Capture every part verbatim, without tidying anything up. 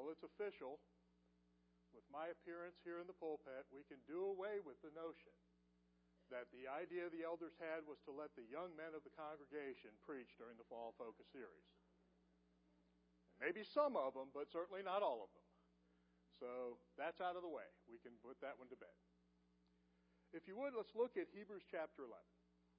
until it's official, with my appearance here in the pulpit, we can do away with the notion that the idea the elders had was to let the young men of the congregation preach during the Fall Focus series. Maybe some of them, but certainly not all of them. So that's out of the way. We can put that one to bed. If you would, let's look at Hebrews chapter eleven.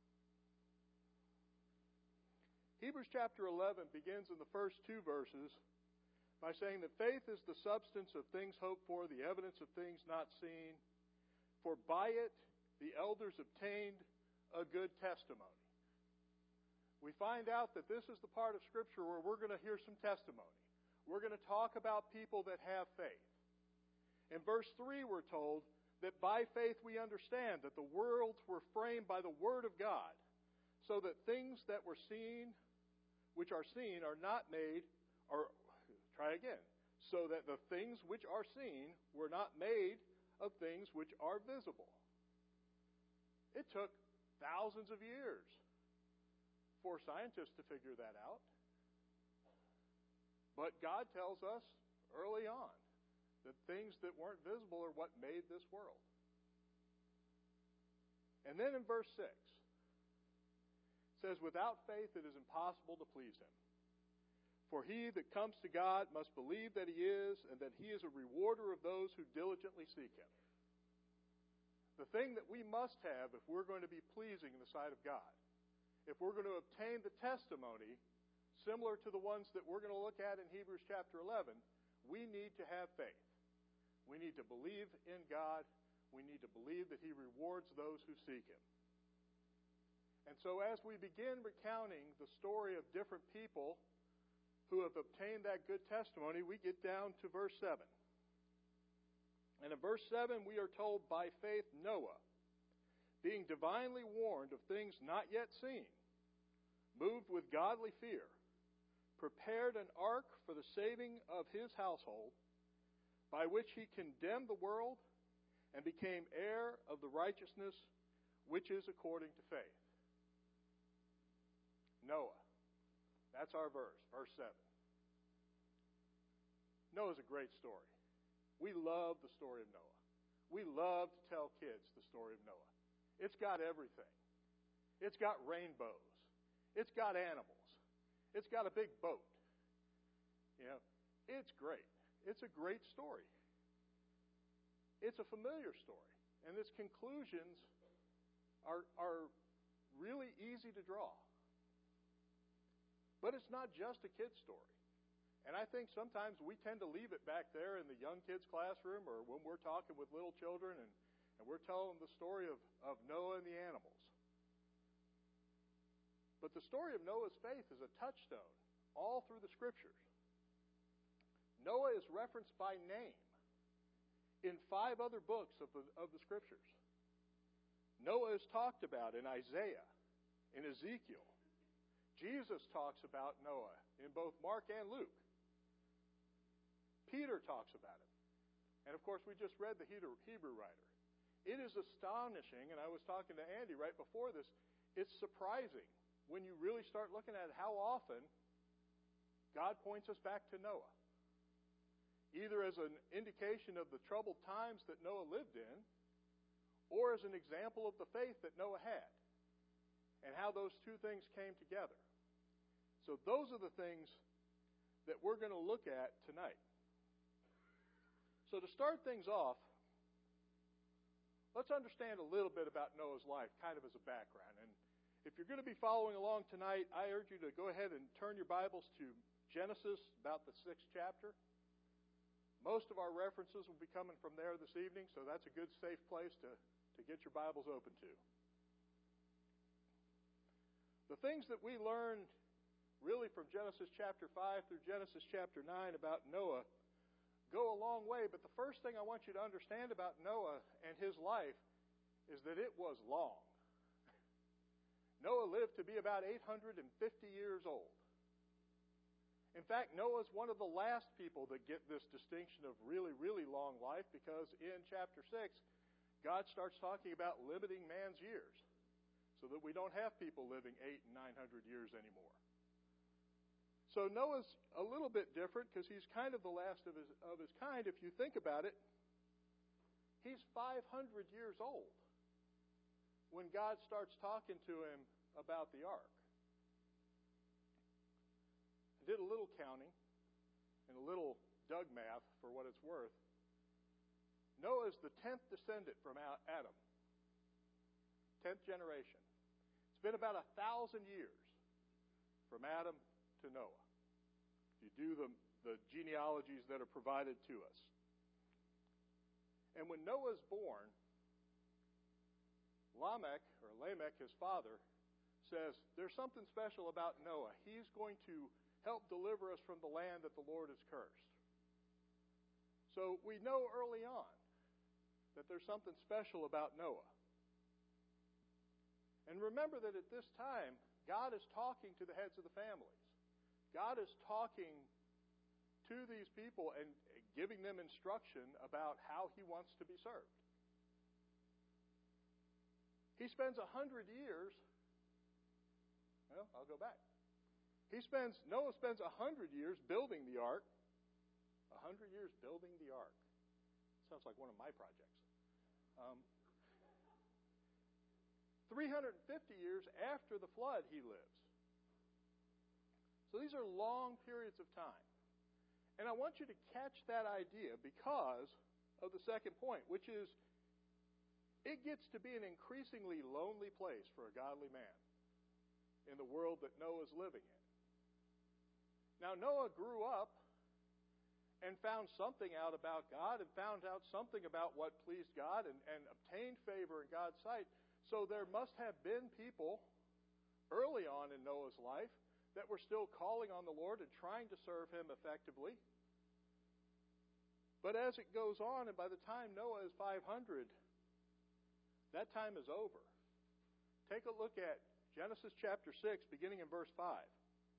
Hebrews chapter eleven begins in the first two verses by saying that faith is the substance of things hoped for, the evidence of things not seen. For by it the elders obtained a good testimony. We find out that this is the part of Scripture where we're going to hear some testimony. We're going to talk about people that have faith. In verse three we're told that by faith we understand that the worlds were framed by the Word of God, so that things that were seen, which are seen, are not made, or try again, so that the things which are seen were not made of things which are visible. It took thousands of years for scientists to figure that out. But God tells us early on that things that weren't visible are what made this world. And then in verse six, it says, without faith it is impossible to please Him. For he that comes to God must believe that He is, and that He is a rewarder of those who diligently seek Him. The thing that we must have if we're going to be pleasing in the sight of God, if we're going to obtain the testimony similar to the ones that we're going to look at in Hebrews chapter eleven, we need to have faith. We need to believe in God. We need to believe that He rewards those who seek Him. And so as we begin recounting the story of different people who have obtained that good testimony, we get down to verse seven. And in verse seven, we are told, by faith Noah, being divinely warned of things not yet seen, moved with godly fear, prepared an ark for the saving of his household, by which he condemned the world and became heir of the righteousness which is according to faith. Noah. That's our verse, verse seven. Noah's a great story. We love the story of Noah. We love to tell kids the story of Noah. It's got everything. It's got rainbows. It's got animals. It's got a big boat. You know, it's great. It's a great story. It's a familiar story. And its conclusions are, are really easy to draw. But it's not just a kid's story. And I think sometimes we tend to leave it back there in the young kids' classroom or when we're talking with little children and, and we're telling the story of, of Noah and the animals. But the story of Noah's faith is a touchstone all through the Scriptures. Noah is referenced by name in five other books of the, of the Scriptures. Noah is talked about in Isaiah, in Ezekiel. Jesus talks about Noah in both Mark and Luke. Peter talks about him. And of course, we just read the Hebrew writer. It is astonishing, and I was talking to Andy right before this, it's surprising when you really start looking at how often God points us back to Noah. Either as an indication of the troubled times that Noah lived in, or as an example of the faith that Noah had, and how those two things came together. So those are the things that we're going to look at tonight. So to start things off, let's understand a little bit about Noah's life, kind of as a background. And if you're going to be following along tonight, I urge you to go ahead and turn your Bibles to Genesis, about the sixth chapter. Most of our references will be coming from there this evening, so that's a good, safe place to, to get your Bibles open to. The things that we learn really from Genesis chapter five through Genesis chapter nine about Noah go a long way, but the first thing I want you to understand about Noah and his life is that it was long. Noah lived to be about eight hundred fifty years old. In fact, Noah is one of the last people that get this distinction of really, really long life, because in chapter six, God starts talking about limiting man's years so that we don't have people living eight and nine hundred years anymore. So Noah's a little bit different because he's kind of the last of his, of his kind. If you think about it, he's five hundred years old when God starts talking to him about the ark. I did a little counting and a little Doug math for what it's worth. Noah is the tenth descendant from Adam. Tenth generation. It's been about a thousand years from Adam to Noah. If you do the, the genealogies that are provided to us. And when Noah's born, Lamech, or Lamech, his father, says, there's something special about Noah. He's going to help deliver us from the land that the Lord has cursed. So we know early on that there's something special about Noah. And remember that at this time, God is talking to the heads of the families. God is talking to these people and giving them instruction about how he wants to be served. He spends a hundred years. Well, I'll go back. He spends Noah spends a hundred years building the ark. A hundred years building the ark. Sounds like one of my projects. Um, three hundred fifty years after the flood, he lives. So these are long periods of time. And I want you to catch that idea because of the second point, which is it gets to be an increasingly lonely place for a godly man in the world that Noah's living in. Now, Noah grew up and found something out about God and found out something about what pleased God and, and obtained favor in God's sight. So there must have been people early on in Noah's life that were still calling on the Lord and trying to serve him effectively. But as it goes on, and by the time Noah is five hundred, that time is over. Take a look at Genesis chapter six, beginning in verse five.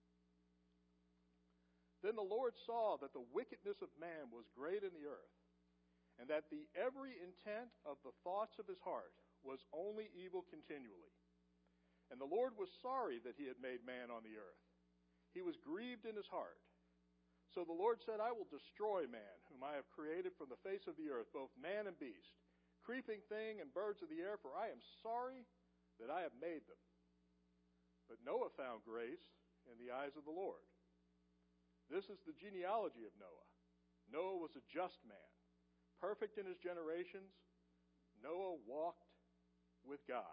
Then the Lord saw that the wickedness of man was great in the earth, and that the every intent of the thoughts of his heart was only evil continually. And the Lord was sorry that he had made man on the earth. He was grieved in his heart. So the Lord said, I will destroy man, whom I have created from the face of the earth, both man and beast, creeping thing and birds of the air, for I am sorry that I have made them. But Noah found grace in the eyes of the Lord. This is the genealogy of Noah. Noah was a just man, perfect in his generations. Noah walked with God.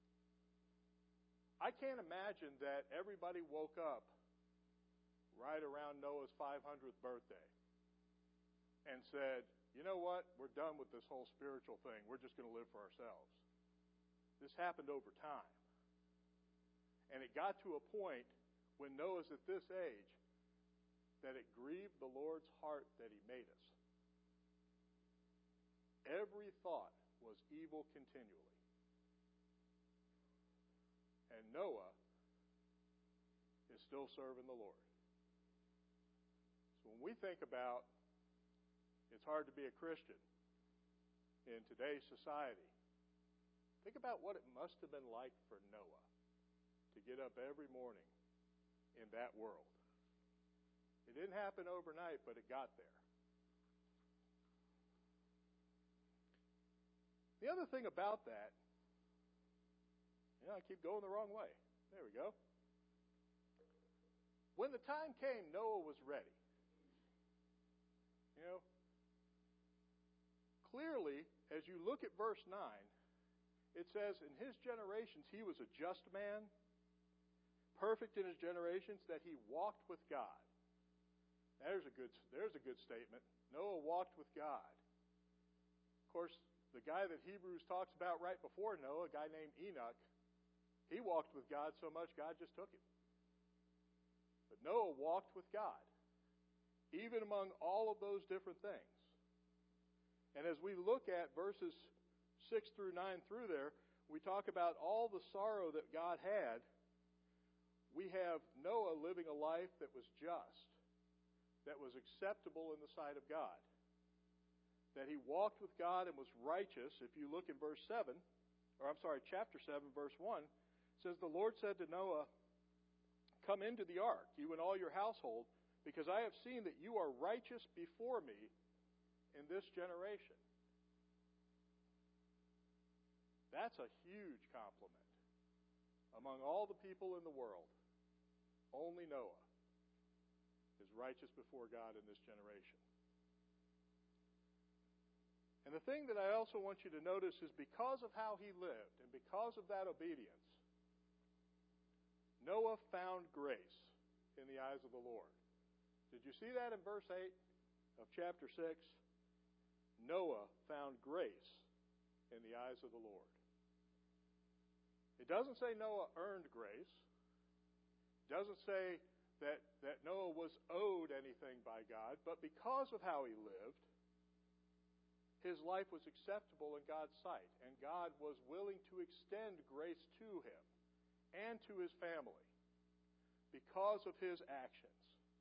I can't imagine that everybody woke up right around Noah's five hundredth birthday and said, you know what, we're done with this whole spiritual thing. We're just going to live for ourselves. This happened over time. And it got to a point when Noah's at this age that it grieved the Lord's heart that he made us. Every thought was evil continually. And Noah is still serving the Lord. So when we think about it's hard to be a Christian in today's society, think about what it must have been like for Noah to get up every morning in that world. It didn't happen overnight, but it got there. The other thing about that, you know, I keep going the wrong way. There we go. When the time came, Noah was ready. You know, clearly, as you look at verse nine, it says, in his generations he was a just man, perfect in his generations, that he walked with God. There's a good, there's a good statement. Noah walked with God. Of course, the guy that Hebrews talks about right before Noah, a guy named Enoch, he walked with God so much God just took him. But Noah walked with God, even among all of those different things. And as we look at verses six through nine through there, we talk about all the sorrow that God had. We have Noah living a life that was just, that was acceptable in the sight of God, that he walked with God and was righteous. If you look in verse seven, or I'm sorry, chapter seven, verse one, it says, the Lord said to Noah, come into the ark, you and all your household, because I have seen that you are righteous before me in this generation. That's a huge compliment. Among all the people in the world, only Noah is righteous before God in this generation. And the thing that I also want you to notice is because of how he lived and because of that obedience, Noah found grace in the eyes of the Lord. Did you see that in verse eight of chapter six? Noah found grace in the eyes of the Lord. It doesn't say Noah earned grace. It doesn't say that, that Noah was owed anything by God, but because of how he lived, his life was acceptable in God's sight, and God was willing to extend grace to him and to his family because of his actions.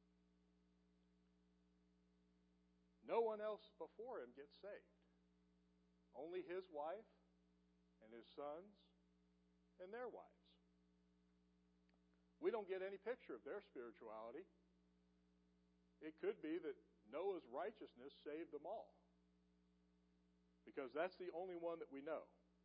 No one else before him gets saved. Only his wife and his sons and their wives. We don't get any picture of their spirituality. It could be that Noah's righteousness saved them all, because that's the only one that we know.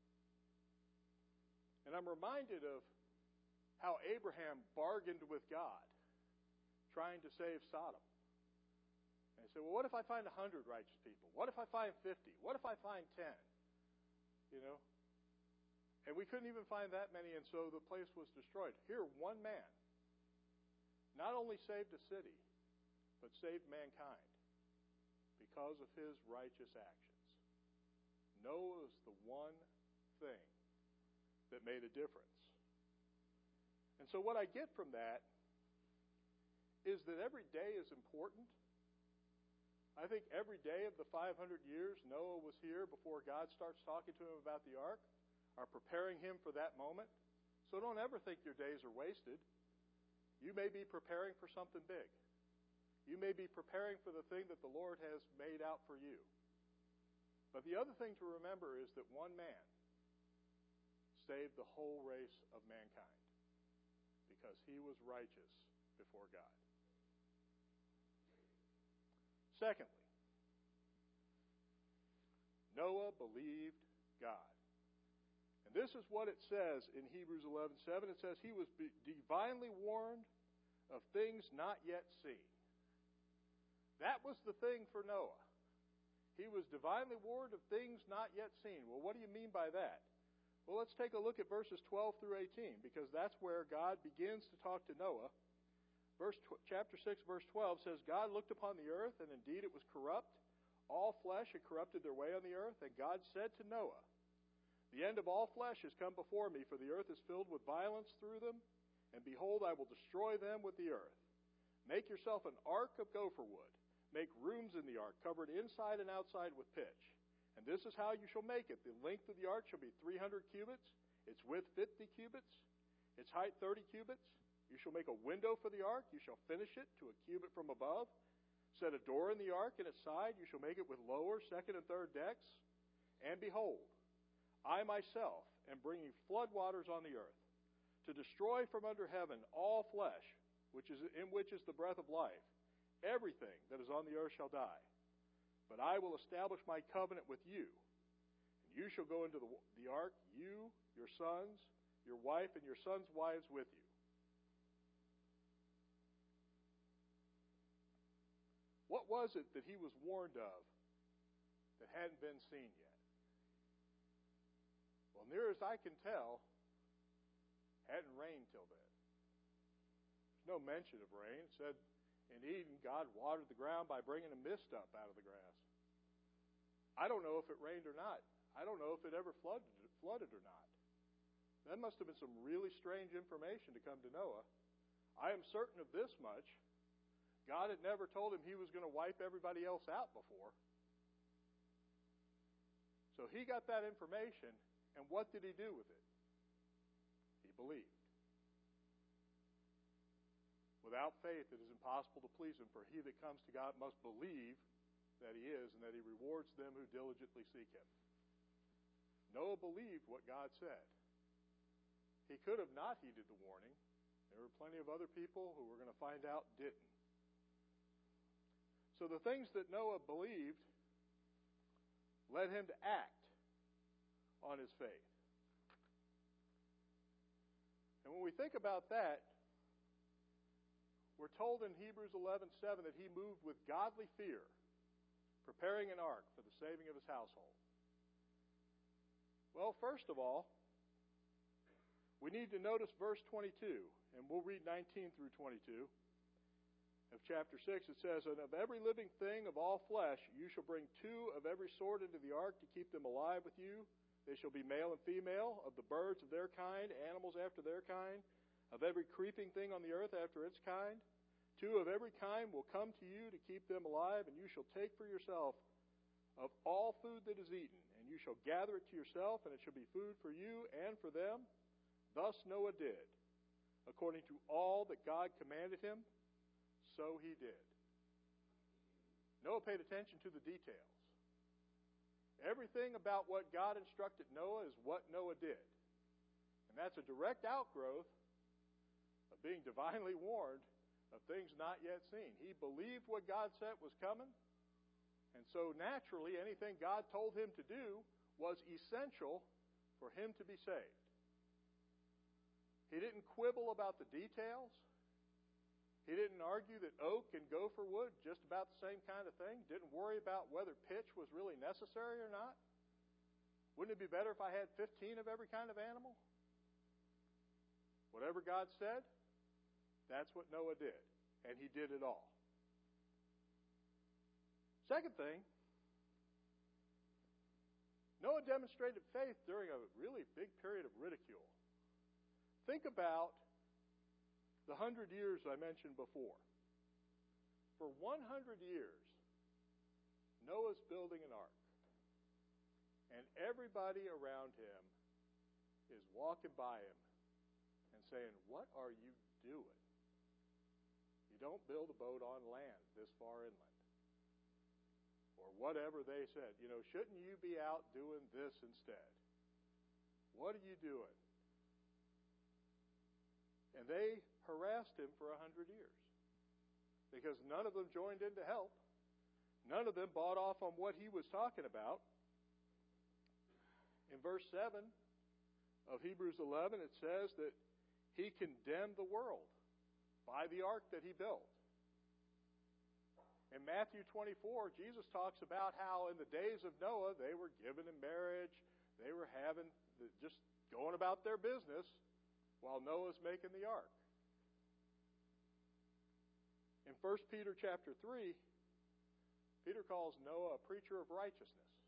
And I'm reminded of how Abraham bargained with God trying to save Sodom. And he said, well, what if I find a hundred righteous people? What if I find fifty? What if I find ten? You know? And we couldn't even find that many, and so the place was destroyed. Here, one man not only saved a city, but saved mankind because of his righteous actions. Noah was the one thing that made a difference. And so what I get from that is that every day is important. I think every day of the five hundred years Noah was here before God starts talking to him about the ark are preparing him for that moment. So don't ever think your days are wasted. You may be preparing for something big. You may be preparing for the thing that the Lord has made out for you. But the other thing to remember is that one man saved the whole race of mankind because he was righteous before God. Secondly, Noah believed God. And this is what it says in Hebrews eleven seven. It says, he was divinely warned of things not yet seen. That was the thing for Noah. He was divinely warned of things not yet seen. Well, what do you mean by that? Well, let's take a look at verses twelve through eighteen, because that's where God begins to talk to Noah. Verse chapter six, verse twelve says, God looked upon the earth, and indeed it was corrupt. All flesh had corrupted their way on the earth. And God said to Noah, the end of all flesh has come before me, for the earth is filled with violence through them. And behold, I will destroy them with the earth. Make yourself an ark of gopher wood. Make rooms in the ark, covered inside and outside with pitch. And this is how you shall make it. The length of the ark shall be three hundred cubits, its width fifty cubits, its height thirty cubits. You shall make a window for the ark. You shall finish it to a cubit from above. Set a door in the ark in its side. You shall make it with lower, second, and third decks. And behold, I myself am bringing floodwaters on the earth, to destroy from under heaven all flesh, which is in which is the breath of life. Everything that is on the earth shall die. But I will establish my covenant with you. And you shall go into the, the ark, you, your sons, your wife, and your sons' wives with you. What was it that he was warned of that hadn't been seen yet? Well, near as I can tell, hadn't rained till then. There's no mention of rain. It said in Eden, God watered the ground by bringing a mist up out of the grass. I don't know if it rained or not. I don't know if it ever flooded, flooded or not. That must have been some really strange information to come to Noah. I am certain of this much. God had never told him he was going to wipe everybody else out before. So he got that information, and what did he do with it? He believed. Without faith, it is impossible to please him, for he that comes to God must believe that he is, and that he rewards them who diligently seek him. Noah believed what God said. He could have not heeded the warning. There There were plenty of other people who we're going to find out didn't. So the things that Noah believed led him to act on his faith. And when we think about that, we're told in Hebrews eleven seven that he moved with godly fear, preparing an ark for the saving of his household. Well, first of all, we need to notice verse twenty-two, and we'll read nineteen through twenty-two of chapter six. It says, "And of every living thing of all flesh you shall bring two of every sort into the ark to keep them alive with you. They shall be male and female, of the birds of their kind, animals after their kind, of every creeping thing on the earth after its kind. Two of every kind will come to you to keep them alive, and you shall take for yourself of all food that is eaten, and you shall gather it to yourself, and it shall be food for you and for them. Thus Noah did. According to all that God commanded him, so he did." Noah paid attention to the details. Everything about what God instructed Noah is what Noah did. And that's a direct outgrowth of being divinely warned of things not yet seen. He believed what God said was coming, and so naturally anything God told him to do was essential for him to be saved. He didn't quibble about the details. He didn't argue that oak and gopher wood, just about the same kind of thing. Didn't worry about whether pitch was really necessary or not. Wouldn't it be better if I had fifteen of every kind of animal? Whatever God said, that's what Noah did. And he did it all. Second thing, Noah demonstrated faith during a really big period of ridicule. Think about the hundred years I mentioned before. For one hundred years, Noah's building an ark. And everybody around him is walking by him and saying, "What are you doing? You don't build a boat on land this far inland." Or whatever they said. You know, shouldn't you be out doing this instead? What are you doing? And they harassed him for a hundred years because none of them joined in to help. None of them bought off on what he was talking about. In verse seven of Hebrews eleven, it says that he condemned the world by the ark that he built. In Matthew twenty-four, Jesus talks about how in the days of Noah, they were given in marriage, they were having, just going about their business while Noah's making the ark. In First Peter chapter three, Peter calls Noah a preacher of righteousness.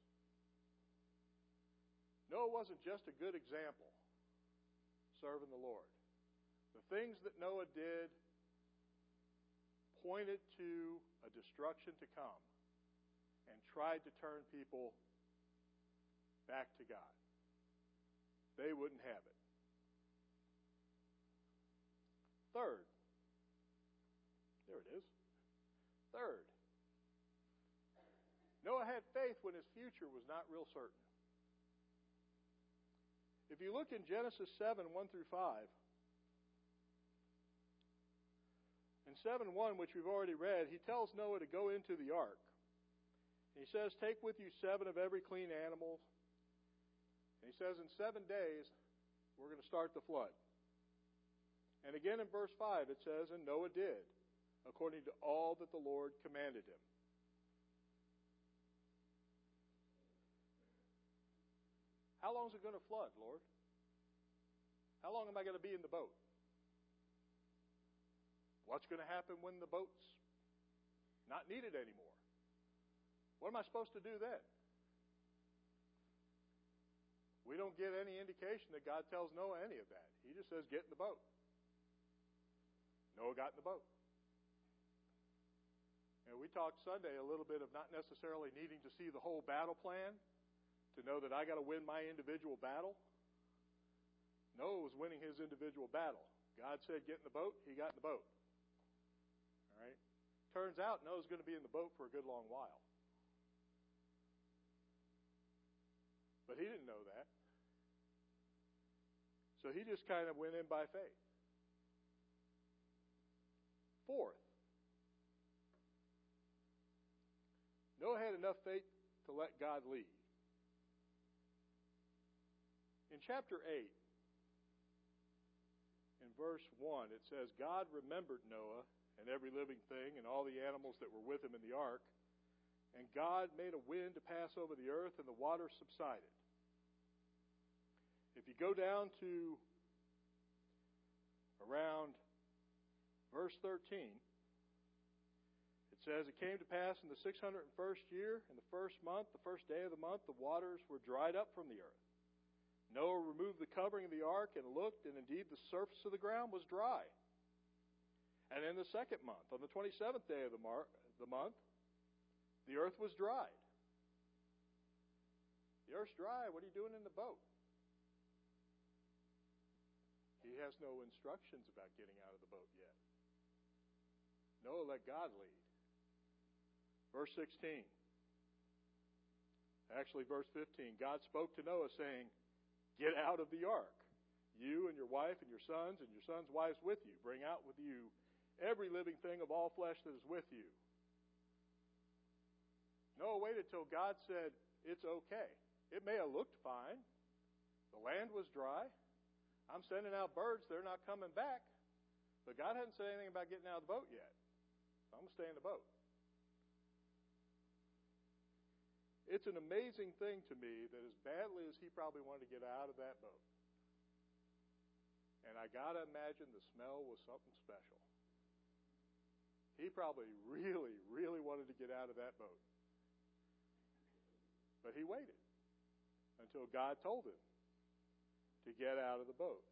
Noah wasn't just a good example serving the Lord. The things that Noah did pointed to a destruction to come and tried to turn people back to God. They wouldn't have it. Third, there it is. Third, Noah had faith when his future was not real certain. If you look in Genesis seven, one through five, in seven one, which we've already read, he tells Noah to go into the ark. He says, "Take with you seven of every clean animal." And he says, "In seven days, we're going to start the flood." And again in verse five, it says, "And Noah did, according to all that the Lord commanded him." How long is it going to flood, Lord? How long am I going to be in the boat? What's going to happen when the boat's not needed anymore? What am I supposed to do then? We don't get any indication that God tells Noah any of that. He just says, "Get in the boat." Noah got in the boat. And we talked Sunday a little bit of not necessarily needing to see the whole battle plan to know that I got to win my individual battle. Noah was winning his individual battle. God said, "Get in the boat." He got in the boat. All right. Turns out Noah's going to be in the boat for a good long while. But he didn't know that. So he just kind of went in by faith. Fourth, Noah had enough faith to let God lead. In chapter eight, in verse one, it says, God remembered Noah and every living thing and all the animals that were with him in the ark, and God made a wind to pass over the earth, and the waters subsided. If you go down to around verse thirteen, it says, it came to pass in the six hundred first year, in the first month, the first day of the month, the waters were dried up from the earth. Noah removed the covering of the ark and looked, and indeed the surface of the ground was dry. And in the second month, on the twenty-seventh day of the, mar- the month, the earth was dried. The earth's dry. What are you doing in the boat? He has no instructions about getting out of the boat yet. Noah let God lead. Verse sixteen. Actually, verse fifteen. God spoke to Noah saying, get out of the ark, you and your wife and your sons and your sons' wives with you. Bring out with you every living thing of all flesh that is with you. Noah waited till God said, it's okay. It may have looked fine. The land was dry. I'm sending out birds. They're not coming back. But God hadn't said anything about getting out of the boat yet. So I'm going to stay in the boat. It's an amazing thing to me that as badly as he probably wanted to get out of that boat, and I got to imagine the smell was something special. He probably really, really wanted to get out of that boat. But he waited until God told him to get out of the boat.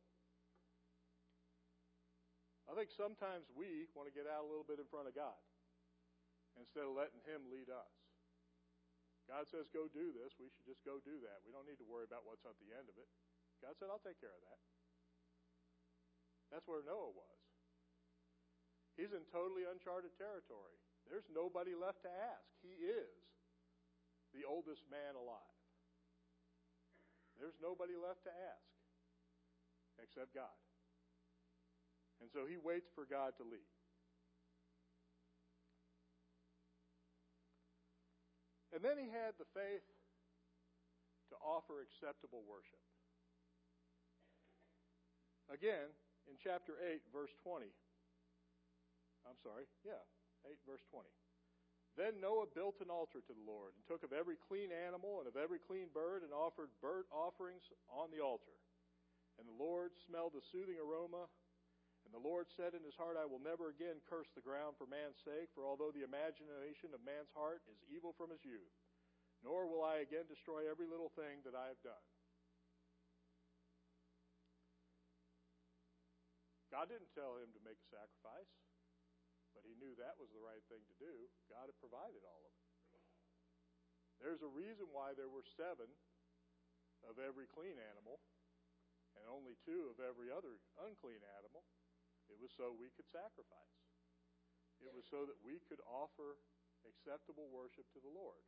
I think sometimes we want to get out a little bit in front of God instead of letting him lead us. God says, go do this. We should just go do that. We don't need to worry about what's at the end of it. God said, I'll take care of that. That's where Noah was. He's in totally uncharted territory. There's nobody left to ask. He is the oldest man alive. There's nobody left to ask except God. And so he waits for God to lead. And then he had the faith to offer acceptable worship. Again, in chapter eight, verse twenty. I'm sorry, yeah, eight, verse twenty. Then Noah built an altar to the Lord, and took of every clean animal and of every clean bird, and offered burnt offerings on the altar. And the Lord smelled a soothing aroma. And the Lord said in his heart, I will never again curse the ground for man's sake, for although the imagination of man's heart is evil from his youth, nor will I again destroy every little thing that I have done. God didn't tell him to make a sacrifice, but he knew that was the right thing to do. God had provided all of it. There's a reason why there were seven of every clean animal and only two of every other unclean animal. It was so we could sacrifice. It was so that we could offer acceptable worship to the Lord.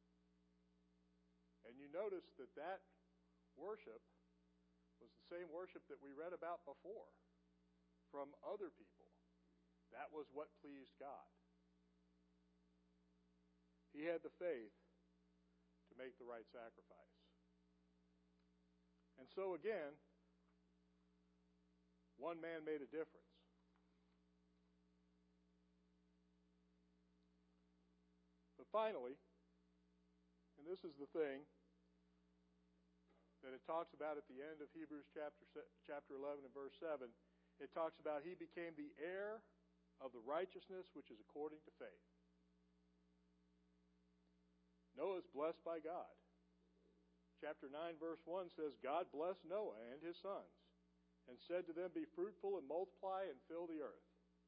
And you notice that that worship was the same worship that we read about before from other people. That was what pleased God. He had the faith to make the right sacrifice. And so again, one man made a difference. But finally, and this is the thing that it talks about at the end of Hebrews chapter chapter eleven and verse seven, it talks about he became the heir of the righteousness which is according to faith. Noah is blessed by God. Chapter nine verse one says, God blessed Noah and his sons, and said to them, be fruitful and multiply and fill the earth.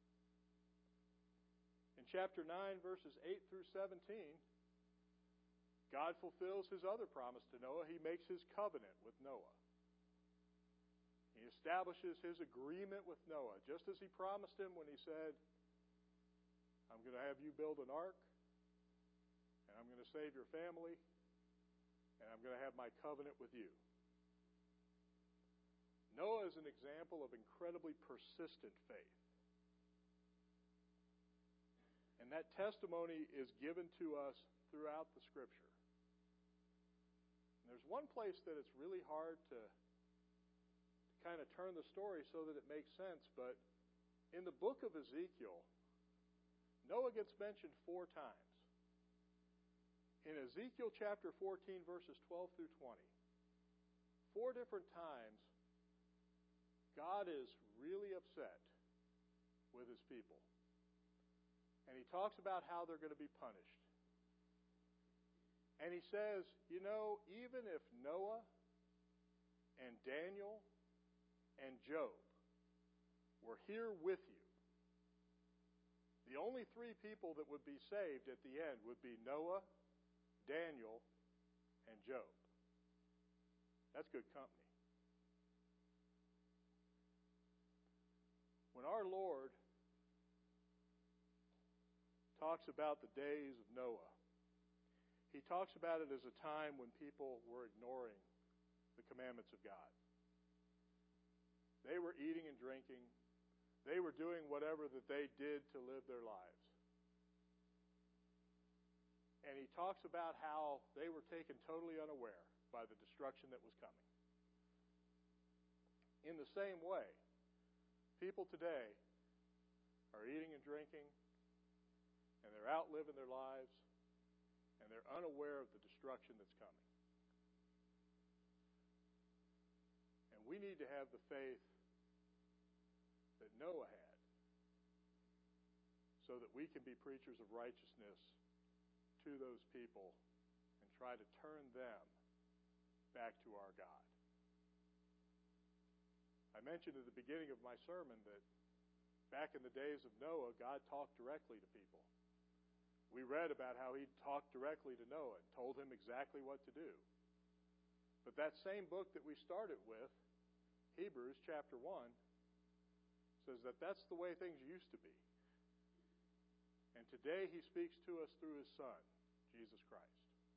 In chapter nine, verses eight through seventeen, God fulfills his other promise to Noah. He makes his covenant with Noah. He establishes his agreement with Noah, just as he promised him when he said, I'm going to have you build an ark, and I'm going to save your family, and I'm going to have my covenant with you. Noah is an example of incredibly persistent faith. And that testimony is given to us throughout the Scripture. And there's one place that it's really hard to, to kind of turn the story so that it makes sense, but in the book of Ezekiel, Noah gets mentioned four times. In Ezekiel chapter fourteen, verses twelve through twenty, four different times, God is really upset with His people. And He talks about how they're going to be punished. And He says, you know, even if Noah and Daniel and Job were here with you, the only three people that would be saved at the end would be Noah, Daniel, and Job. That's good company. When our Lord talks about the days of Noah, He talks about it as a time when people were ignoring the commandments of God. They were eating and drinking. They were doing whatever that they did to live their lives. And He talks about how they were taken totally unaware by the destruction that was coming. In the same way, people today are eating and drinking, and they're out living their lives, and they're unaware of the destruction that's coming. And we need to have the faith that Noah had, so that we can be preachers of righteousness to those people and try to turn them back to our God. I mentioned at the beginning of my sermon that back in the days of Noah, God talked directly to people. We read about how He talked directly to Noah and told him exactly what to do. But that same book that we started with, Hebrews chapter one, says that that's the way things used to be. And today He speaks to us through His Son, Jesus Christ.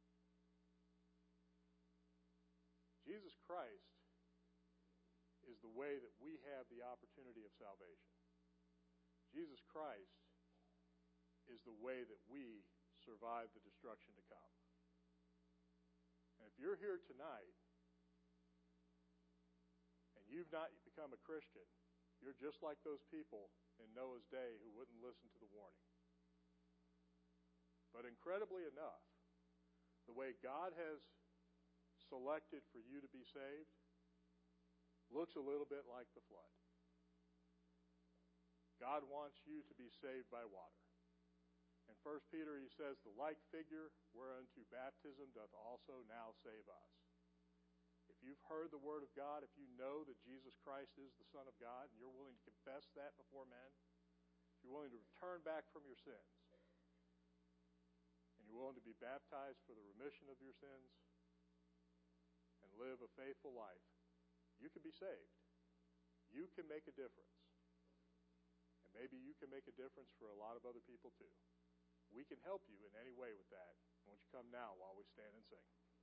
Jesus Christ is the way that we have the opportunity of salvation. Jesus Christ is the way that we survive the destruction to come. And if you're here tonight and you've not become a Christian, you're just like those people in Noah's day who wouldn't listen to the warning. But incredibly enough, the way God has selected for you to be saved looks a little bit like the flood. God wants you to be saved by water. In First Peter, he says, the like figure whereunto baptism doth also now save us. If you've heard the Word of God, if you know that Jesus Christ is the Son of God, and you're willing to confess that before men, if you're willing to turn back from your sins, and you're willing to be baptized for the remission of your sins, and live a faithful life, you can be saved. You can make a difference. And maybe you can make a difference for a lot of other people too. We can help you in any way with that. Won't you come now while we stand and sing?